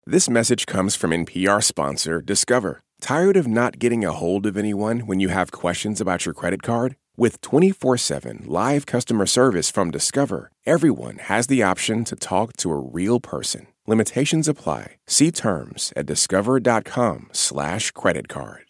This message comes from NPR sponsor Discover. Tired of not getting a hold of anyone when you have questions about your credit card? With 24/7 live customer service from Discover, everyone has the option to talk to a real person. Limitations apply. See terms at discover.com/creditcard.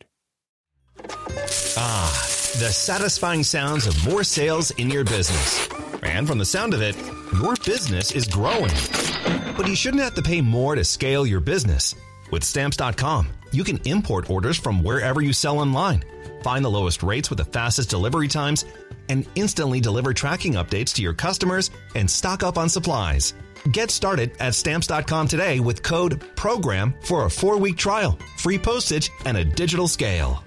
The satisfying sounds of more sales in your business. And from the sound of it, your business is growing. But you shouldn't have to pay more to scale your business. With Stamps.com, you can import orders from wherever you sell online, find the lowest rates with the fastest delivery times, and instantly deliver tracking updates to your customers and stock up on supplies. Get started at Stamps.com today with code PROGRAM for a 4-week trial, free postage, and a digital scale.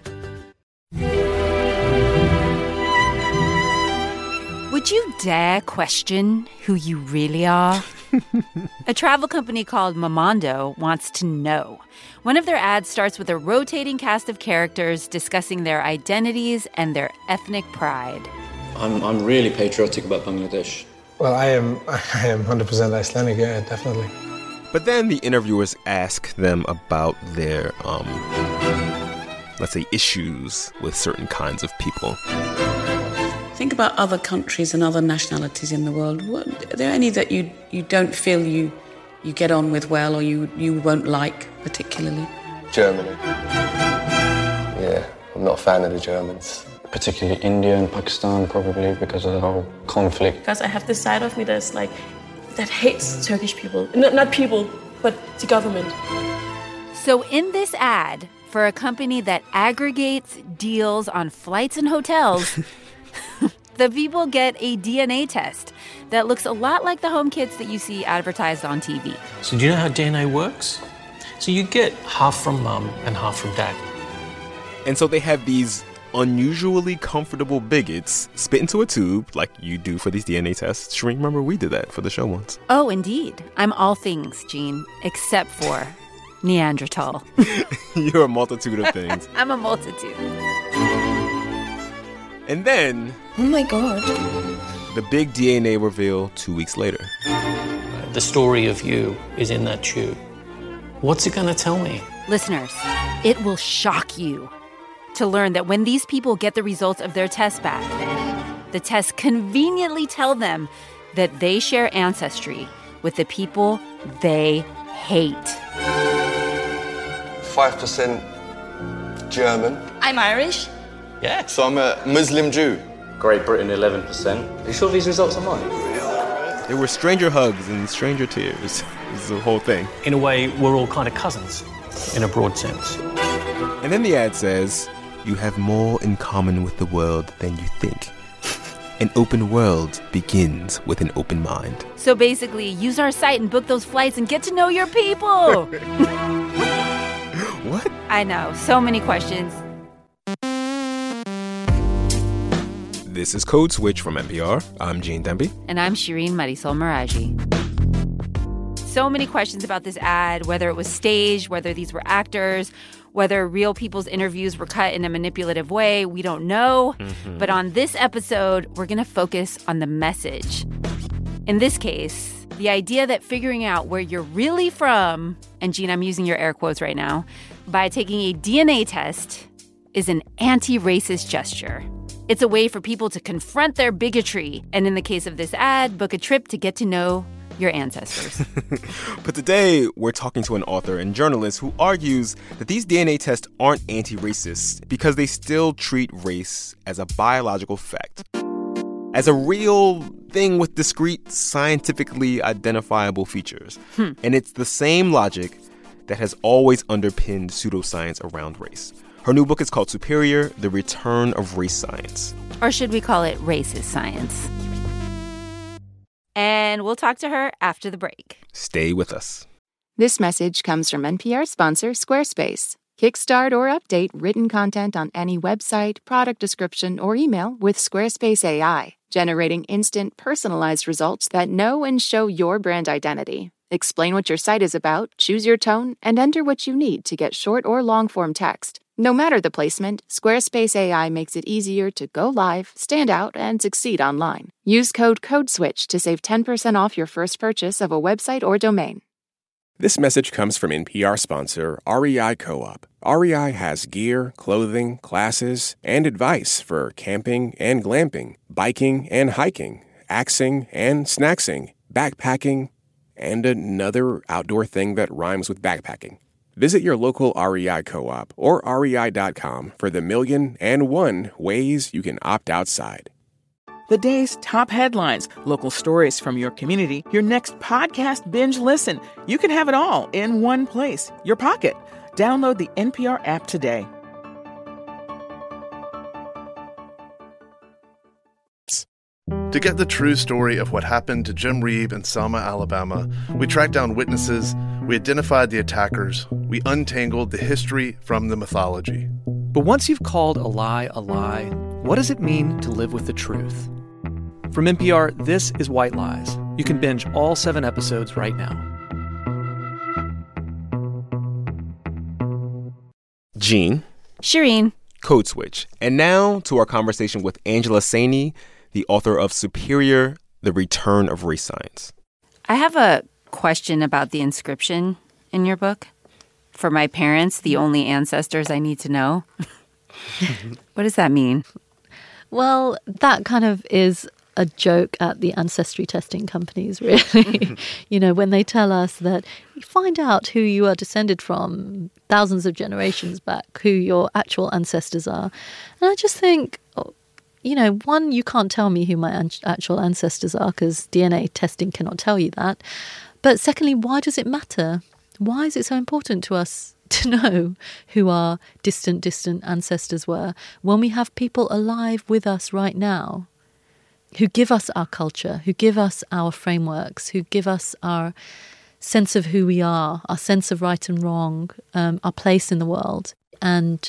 Would you dare question who you really are? A travel company called Momondo wants to know. One of their ads starts with a rotating cast of characters discussing their identities and their ethnic pride. I'm really patriotic about Bangladesh. Well, I am 100% Icelandic, yeah, definitely. But then the interviewers ask them about their, let's say, issues with certain kinds of people. Think about other countries and other nationalities in the world. Are there any that you don't feel you get on with well, or you won't like particularly? Germany. Yeah, I'm not a fan of the Germans. Particularly India and Pakistan, probably because of the whole conflict. Because I have this side of me that hates Turkish people. Not people, but the government. So in this ad, for a company that aggregates deals on flights and hotels, the people get a DNA test that looks a lot like the home kits that you see advertised on TV. So do you know how DNA works? So you get half from mum and half from dad. And so they have these unusually comfortable bigots spit into a tube like you do for these DNA tests. Shereen, remember we did that for the show once. Oh, indeed. I'm all things, Gene, except for Neanderthal. You're a multitude of things. I'm a multitude. And then... Oh my God. The big DNA reveal 2 weeks later. The story of you is in that tube. What's it going to tell me? Listeners, it will shock you to learn that when these people get the results of their test back, the tests conveniently tell them that they share ancestry with the people they hate. 5% German. I'm Irish. Yeah. So I'm a Muslim Jew. Great Britain, 11%. Are you sure these results are mine? There were stranger hugs and stranger tears. It's the whole thing. In a way, we're all kind of cousins, in a broad sense. And then the ad says, you have more in common with the world than you think. An open world begins with an open mind. So basically, use our site and book those flights and get to know your people. What? I know, so many questions. This is Code Switch from NPR. I'm Gene Demby. And I'm Shireen Marisol Meraji. So many questions about this ad, whether it was staged, whether these were actors, whether real people's interviews were cut in a manipulative way. We don't know. Mm-hmm. But on this episode, we're going to focus on the message. In this case, the idea that figuring out where you're really from, and Gene, I'm using your air quotes right now, by taking a DNA test is an anti-racist gesture. It's a way for people to confront their bigotry, and in the case of this ad, book a trip to get to know your ancestors. But today, we're talking to an author and journalist who argues that these DNA tests aren't anti-racist because they still treat race as a biological fact, as a real thing with discrete, scientifically identifiable features. And it's the same logic that has always underpinned pseudoscience around race. Her new book is called Superior: The Return of Race Science. Or should we call it racist science? And we'll talk to her after the break. Stay with us. This message comes from NPR sponsor Squarespace. Kickstart or update written content on any website, product description, or email with Squarespace AI, generating instant, personalized results that know and show your brand identity. Explain what your site is about, choose your tone, and enter what you need to get short or long-form text. No matter the placement, Squarespace AI makes it easier to go live, stand out, and succeed online. Use code CODESWITCH to save 10% off your first purchase of a website or domain. This message comes from NPR sponsor REI Co-op. REI has gear, clothing, classes, and advice for camping and glamping, biking and hiking, axing and snacksing, backpacking, and another outdoor thing that rhymes with backpacking. Visit your local REI Co-op or rei.com for the 1,000,001 ways you can opt outside. The day's top headlines, local stories from your community, your next podcast binge listen. You can have it all in one place, your pocket. Download the NPR app today. To get the true story of what happened to Jim Reeb in Selma, Alabama, we tracked down witnesses, we identified the attackers, we untangled the history from the mythology. But once you've called a lie, what does it mean to live with the truth? From NPR, this is White Lies. You can binge all 7 episodes right now. Gene. Shireen. Code Switch. And now to our conversation with Angela Saini, the author of Superior, The Return of Race Science. I have a question about the inscription in your book. For my parents, the only ancestors I need to know. What does that mean? Well, that kind of is a joke at the ancestry testing companies, really. You know, when they tell us that you find out who you are descended from thousands of generations back, who your actual ancestors are. And I just think, you know, one, you can't tell me who my actual ancestors are because DNA testing cannot tell you that. But secondly, why does it matter? Why is it so important to us to know who our distant ancestors were when we have people alive with us right now who give us our culture, who give us our frameworks, who give us our sense of who we are, our sense of right and wrong, our place in the world, and,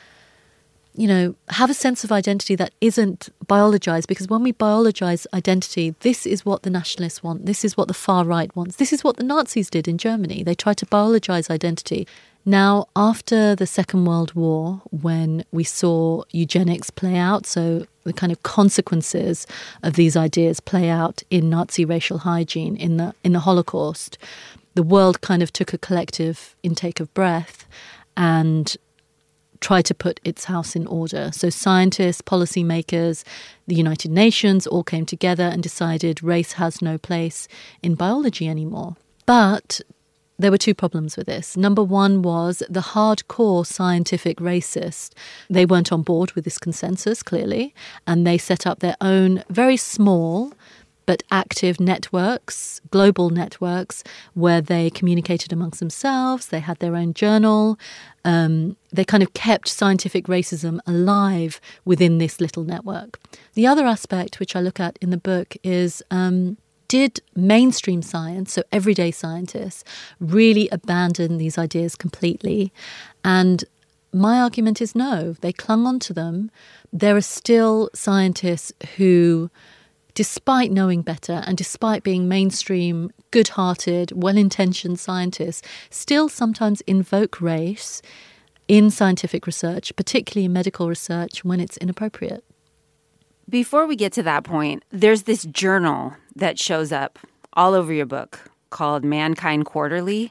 you know, have a sense of identity that isn't biologized, because when we biologize identity, this is what the nationalists want. This is what the far right wants. This is what the Nazis did in Germany. They tried to biologize identity. Now, after the Second World War, when we saw eugenics play out, so the kind of consequences of these ideas play out in Nazi racial hygiene, in the Holocaust, the world kind of took a collective intake of breath and tried to put its house in order. So scientists, policymakers, the United Nations all came together and decided race has no place in biology anymore. But there were 2 problems with this. Number one was the hardcore scientific racists. They weren't on board with this consensus, clearly, and they set up their own very small but active networks, global networks, where they communicated amongst themselves. They had their own journal. They kind of kept scientific racism alive within this little network. The other aspect, which I look at in the book, is did mainstream science, so everyday scientists, really abandon these ideas completely? And my argument is no, they clung on to them. There are still scientists who, despite knowing better and despite being mainstream, good-hearted, well-intentioned scientists, still sometimes invoke race in scientific research, particularly in medical research, when it's inappropriate. Before we get to that point, there's this journal that shows up all over your book called Mankind Quarterly.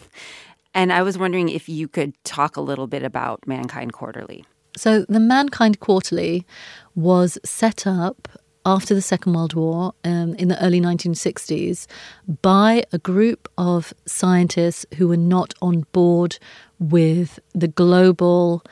And I was wondering if you could talk a little bit about Mankind Quarterly. So the Mankind Quarterly was set up after the Second World War in the early 1960s by a group of scientists who were not on board with the global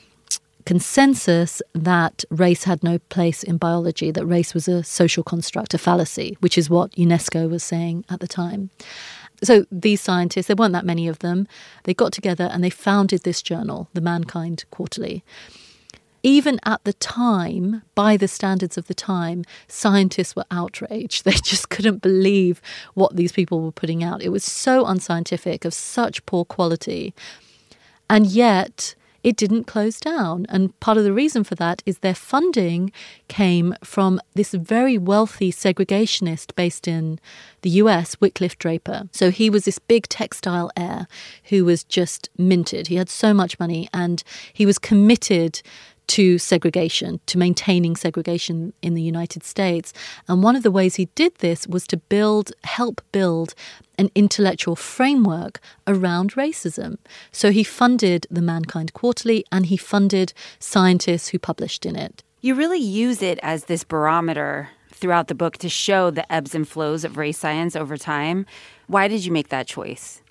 consensus that race had no place in biology, that race was a social construct, a fallacy, which is what UNESCO was saying at the time. So these scientists, there weren't that many of them, they got together and they founded this journal, the Mankind Quarterly. Even at the time, by the standards of the time, scientists were outraged. They just couldn't believe what these people were putting out. It was so unscientific, of such poor quality. And yet it didn't close down. And part of the reason for that is their funding came from this very wealthy segregationist based in the US, Wycliffe Draper. So he was this big textile heir who was just minted. He had so much money and he was committed to segregation, to maintaining segregation in the United States. And one of the ways he did this was to help build an intellectual framework around racism. So he funded the Mankind Quarterly and he funded scientists who published in it. You really use it as this barometer throughout the book to show the ebbs and flows of race science over time. Why did you make that choice?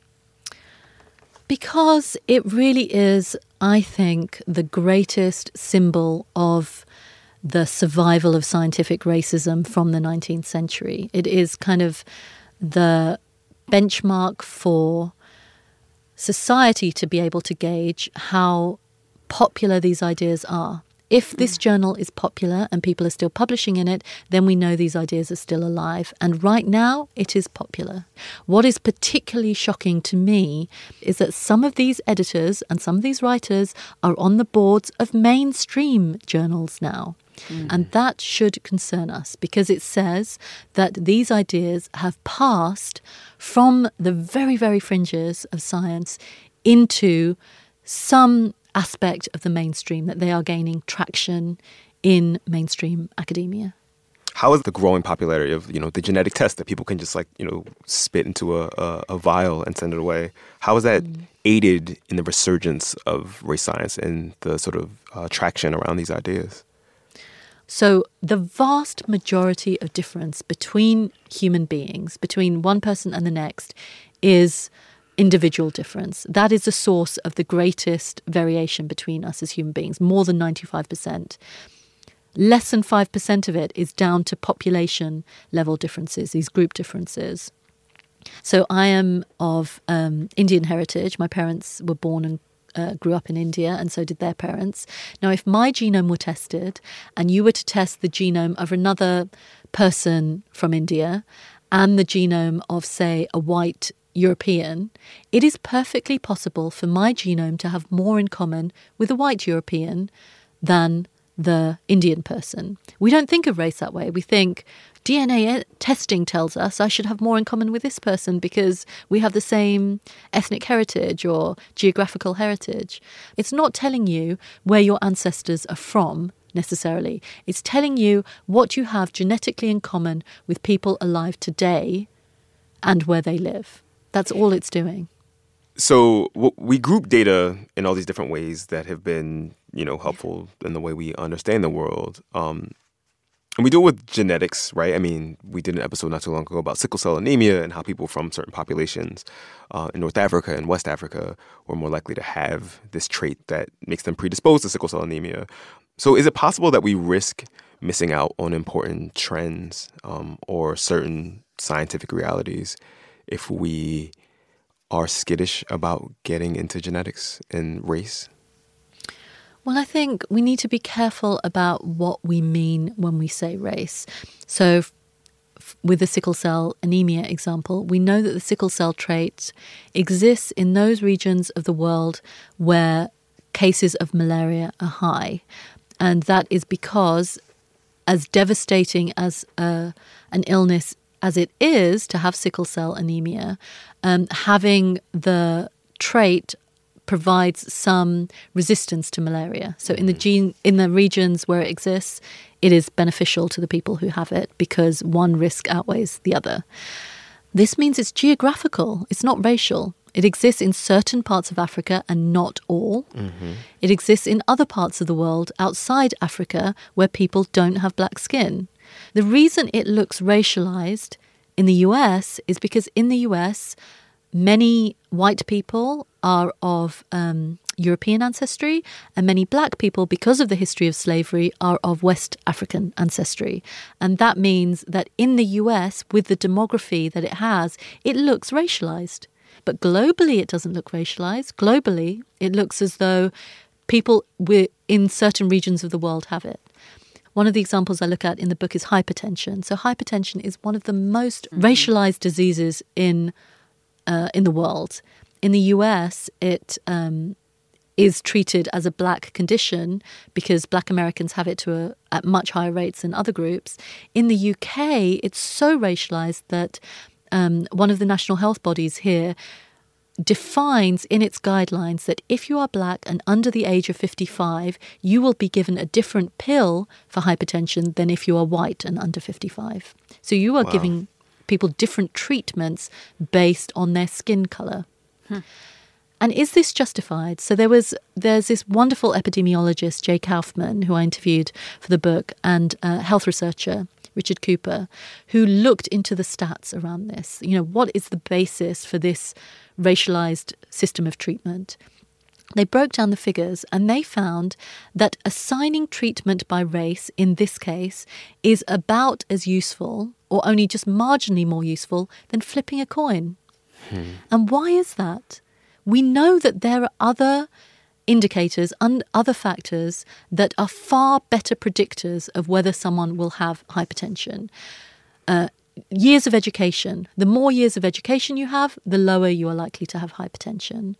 Because it really is, I think, the greatest symbol of the survival of scientific racism from the 19th century. It is kind of the benchmark for society to be able to gauge how popular these ideas are. If this journal is popular and people are still publishing in it, then we know these ideas are still alive. And right now, it is popular. What is particularly shocking to me is that some of these editors and some of these writers are on the boards of mainstream journals now. And that should concern us because it says that these ideas have passed from the very, very fringes of science into some aspect of the mainstream, that they are gaining traction in mainstream academia. How is the growing popularity of, the genetic test that people can just spit into a vial and send it away? How is that aided in the resurgence of race science and the sort of traction around these ideas? So the vast majority of difference between human beings, between one person and the next, is individual difference. That is the source of the greatest variation between us as human beings, more than 95%. Less than 5% of it is down to population level differences, these group differences. So I am of Indian heritage. My parents were born and grew up in India, and so did their parents. Now, if my genome were tested and you were to test the genome of another person from India and the genome of, say, a white European, it is perfectly possible for my genome to have more in common with a white European than the Indian person. We don't think of race that way. We think DNA testing tells us I should have more in common with this person because we have the same ethnic heritage or geographical heritage. It's not telling you where your ancestors are from necessarily. It's telling you what you have genetically in common with people alive today and where they live. That's all it's doing. So we group data in all these different ways that have been, helpful in the way we understand the world. And we do it with genetics, right? I mean, we did an episode not too long ago about sickle cell anemia and how people from certain populations in North Africa and West Africa were more likely to have this trait that makes them predisposed to sickle cell anemia. So is it possible that we risk missing out on important trends or certain scientific realities if we are skittish about getting into genetics and race? Well, I think we need to be careful about what we mean when we say race. So with the sickle cell anemia example, we know that the sickle cell trait exists in those regions of the world where cases of malaria are high. And that is because, as devastating as an illness as it is to have sickle cell anemia, having the trait provides some resistance to malaria. So in the regions where it exists, it is beneficial to the people who have it because one risk outweighs the other. This means it's geographical. It's not racial. It exists in certain parts of Africa and not all. Mm-hmm. It exists in other parts of the world outside Africa where people don't have black skin. The reason it looks racialized in the US is because in the US, many white people are of European ancestry and many black people, because of the history of slavery, are of West African ancestry. And that means that in the US, with the demography that it has, it looks racialized. But globally, it doesn't look racialized. Globally, it looks as though people in certain regions of the world have it. One of the examples I look at in the book is hypertension. So hypertension is one of the most racialized diseases in the world. In the US, it is treated as a black condition because black Americans have it at much higher rates than other groups. In the UK, it's so racialized that one of the national health bodies here defines in its guidelines that if you are black and under the age of 55, you will be given a different pill for hypertension than if you are white and under 55. So you are giving people different treatments based on their skin colour. And is this justified? So there's this wonderful epidemiologist, Jay Kaufman, who I interviewed for the book, and health researcher, Richard Cooper, who looked into the stats around this. You know, what is the basis for this racialized system of treatment? They broke down the figures and they found that assigning treatment by race in this case is about as useful, or only just marginally more useful, than flipping a coin. And why is that? We know that there are other indicators and other factors that are far better predictors of whether someone will have hypertension. Years of education. The more years of education you have, the lower you are likely to have hypertension.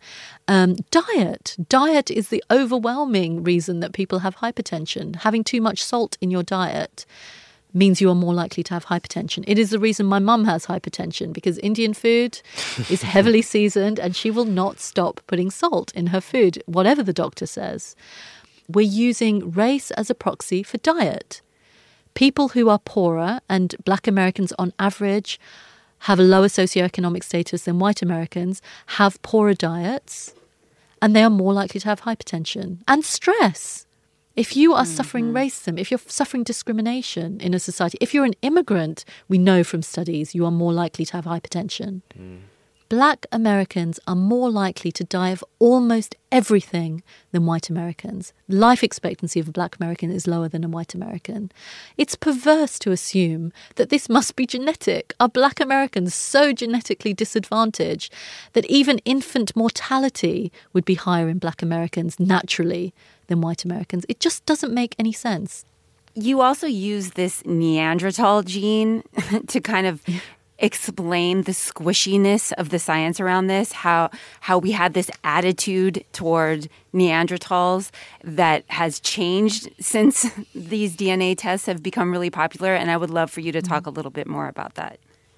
Diet. Diet is the overwhelming reason that people have hypertension. Having too much salt in your diet means you are more likely to have hypertension. It is the reason my mum has hypertension, because Indian food is heavily seasoned and she will not stop putting salt in her food, whatever the doctor says. We're using race as a proxy for diet. People who are poorer, and Black Americans on average have a lower socioeconomic status than white Americans, have poorer diets, and they are more likely to have hypertension and stress. If you are suffering racism, if you're suffering discrimination in a society, if you're an immigrant, we know from studies you are more likely to have hypertension. Black Americans are more likely to die of almost everything than white Americans. Life expectancy of a Black American is lower than a white American. It's perverse to assume that this must be genetic. Are Black Americans so genetically disadvantaged that even infant mortality would be higher in Black Americans naturally than white Americans? It just doesn't make any sense. You also use this Neanderthal gene to kind of explain the squishiness of the science around this, how we had this attitude toward Neanderthals that has changed since these DNA tests have become really popular. And I would love for you to talk a little bit more about that.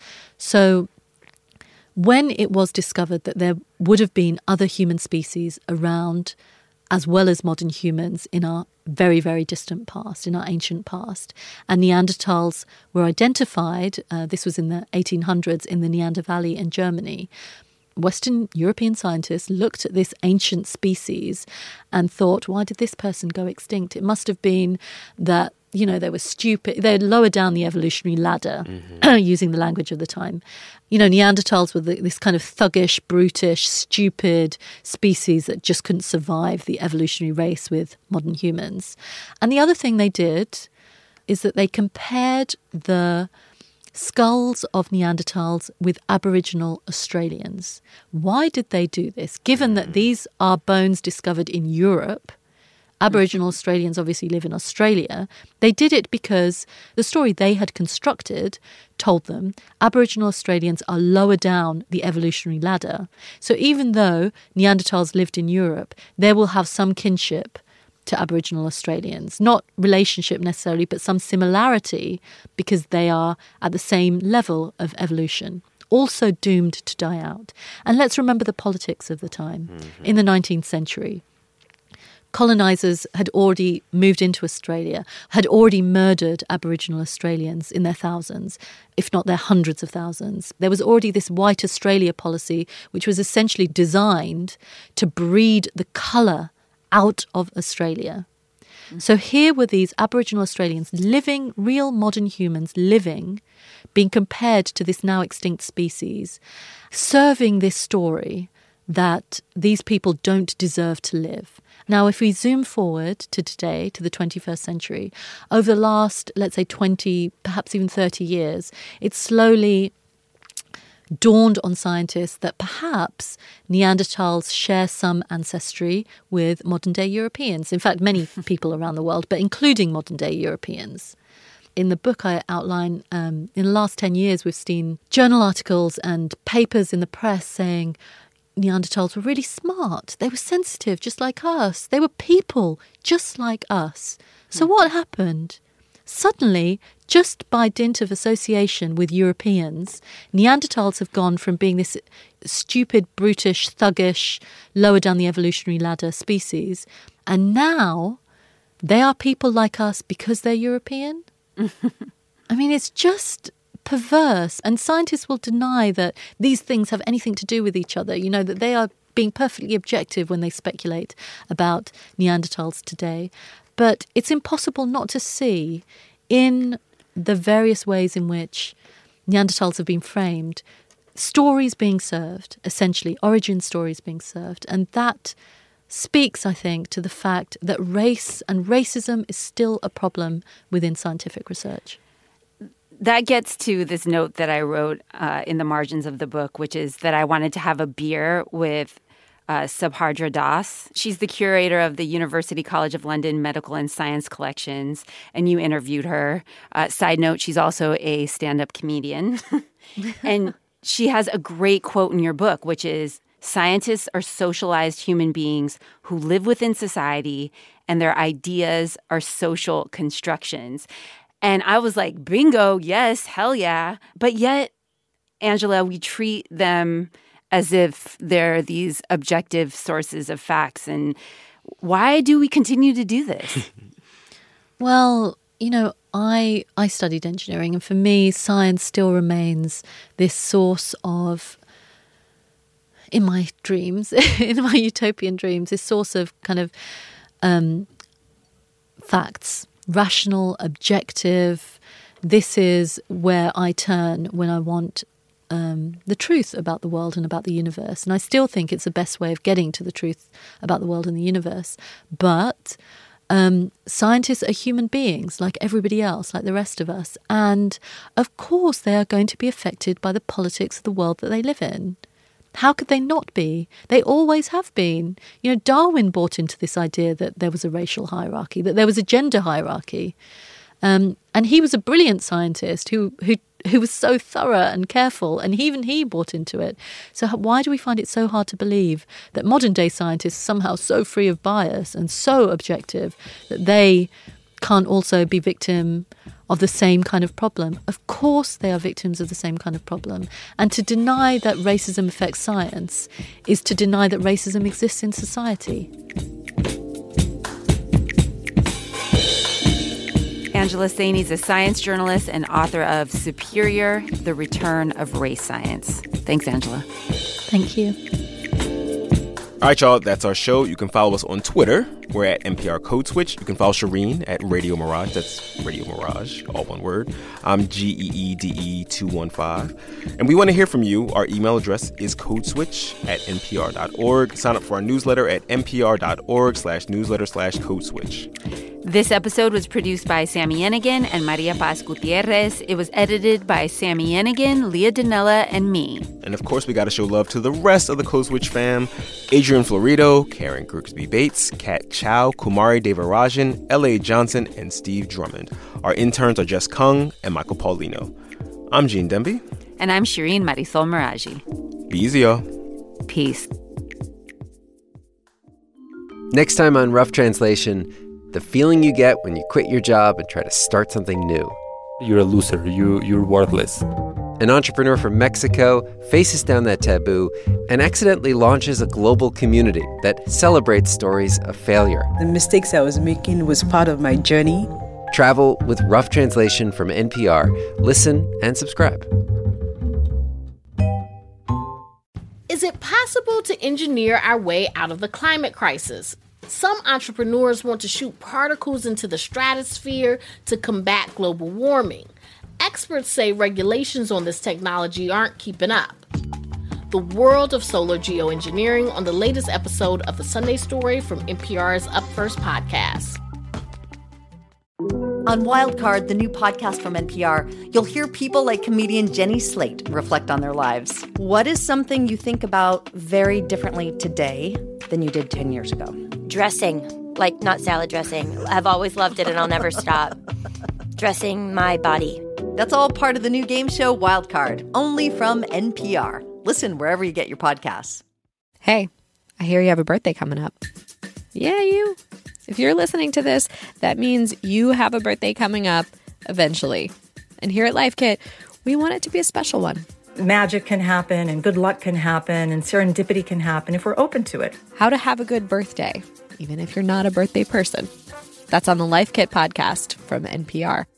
So when it was discovered that there would have been other human species around as well as modern humans in our very, very distant past, in our ancient past. And Neanderthals were identified, this was in the 1800s, in the Neander Valley in Germany. Western European scientists looked at this ancient species and thought, why did this person go extinct? It must have been that, you know, they were stupid. They had lowered down the evolutionary ladder, using the language of the time. You know, Neanderthals were this kind of thuggish, brutish, stupid species that just couldn't survive the evolutionary race with modern humans. And the other thing they did is that they compared the skulls of Neanderthals with Aboriginal Australians. Why did they do this? Given that these are bones discovered in Europe, Aboriginal Australians obviously live in Australia. They did it because the story they had constructed told them Aboriginal Australians are lower down the evolutionary ladder. So even though Neanderthals lived in Europe, they will have some kinship to Aboriginal Australians. Not relationship necessarily, but some similarity because they are at the same level of evolution. Also doomed to die out. And let's remember the politics of the time. In the 19th century, colonisers had already moved into Australia, had already murdered Aboriginal Australians in their thousands, if not their hundreds of thousands. There was already this White Australia policy, which was essentially designed to breed the colour out of Australia. So here were these Aboriginal Australians living, real modern humans living, being compared to this now extinct species, serving this story that these people don't deserve to live. Now, if we zoom forward to today, to the 21st century, over the last, let's say, 20, perhaps even 30 years, it's slowly dawned on scientists that perhaps Neanderthals share some ancestry with modern-day Europeans. In fact, many people around the world, but including modern-day Europeans. In the book I outline, in the last 10 years, we've seen journal articles and papers in the press saying Neanderthals were really smart. They were sensitive, just like us. They were people, just like us. So what happened? Suddenly, just by dint of association with Europeans, Neanderthals have gone from being this stupid, brutish, thuggish, lower down the evolutionary ladder species, and now they are people like us because they're European. I mean, it's just perverse. And scientists will deny that these things have anything to do with each other, that they are being perfectly objective when they speculate about Neanderthals today. But it's impossible not to see in the various ways in which Neanderthals have been framed, stories being served, essentially origin stories being served. And that speaks, I think, to the fact that race and racism is still a problem within scientific research. That gets to this note that I wrote in the margins of the book, which is that I wanted to have a beer with Subhadra Das. She's the curator of the University College of London Medical and Science Collections, and you interviewed her. Side note, she's also a stand-up comedian. And she has a great quote in your book, which is, "Scientists are socialized human beings who live within society, and their ideas are social constructions." And I was like, bingo, yes, hell yeah. But yet, Angela, we treat them as if they're these objective sources of facts. And why do we continue to do this? Well, I studied engineering, and for me, science still remains this source of, in my dreams, in my utopian dreams, this source of kind of facts, rational, objective. This is where I turn when I want the truth about the world and about the universe. And I still think it's the best way of getting to the truth about the world and the universe. But scientists are human beings like everybody else, like the rest of us. And of course, they are going to be affected by the politics of the world that they live in. How could they not be? They always have been. Darwin bought into this idea that there was a racial hierarchy, that there was a gender hierarchy. And he was a brilliant scientist who was so thorough and careful, and even he bought into it. So why do we find it so hard to believe that modern-day scientists are somehow so free of bias and so objective that they can't also be victim of the same kind of problem? Of course they are victims of the same kind of problem. And to deny that racism affects science is to deny that racism exists in society. Angela Saini is a science journalist and author of Superior, The Return of Race Science. Thanks, Angela. Thank you. All right, y'all, that's our show. You can follow us on Twitter. We're at NPR Code Switch. You can follow Shireen at Radio Mirage. That's Radio Mirage, all one word. I'm GEEDE215. And we want to hear from you. Our email address is codeswitch@npr.org. Sign up for our newsletter at npr.org/newsletter/codeswitch. This episode was produced by Sammy Enigan and Maria Paz Gutierrez. It was edited by Sammy Enigan, Leah Donnella, and me. And of course, we got to show love to the rest of the Code Switch fam. Adrian Florido, Karen Grigsby Bates, Kat Chow, Kumari Devarajan, L.A. Johnson, and Steve Drummond. Our interns are Jess Kung and Michael Paulino. I'm Gene Demby. And I'm Shireen Marisol Meraji. Be easy, y'all. Peace. Next time on Rough Translation, the feeling you get when you quit your job and try to start something new. You're a loser. You're worthless. An entrepreneur from Mexico faces down that taboo and accidentally launches a global community that celebrates stories of failure. The mistakes I was making was part of my journey. Travel with Rough Translation from NPR. Listen and subscribe. Is it possible to engineer our way out of the climate crisis? Some entrepreneurs want to shoot particles into the stratosphere to combat global warming. Experts say regulations on this technology aren't keeping up. The world of solar geoengineering on the latest episode of The Sunday Story from NPR's Up First podcast. On Wildcard, the new podcast from NPR, you'll hear people like comedian Jenny Slate reflect on their lives. What is something you think about very differently today than you did 10 years ago? Dressing, like not salad dressing. I've always loved it and I'll never stop. Dressing my body. That's all part of the new game show Wildcard, only from NPR. Listen wherever you get your podcasts. Hey, I hear you have a birthday coming up. Yeah, you. If you're listening to this, that means you have a birthday coming up eventually. And here at Life Kit, we want it to be a special one. Magic can happen and good luck can happen and serendipity can happen if we're open to it. How to have a good birthday, even if you're not a birthday person. That's on the Life Kit podcast from NPR.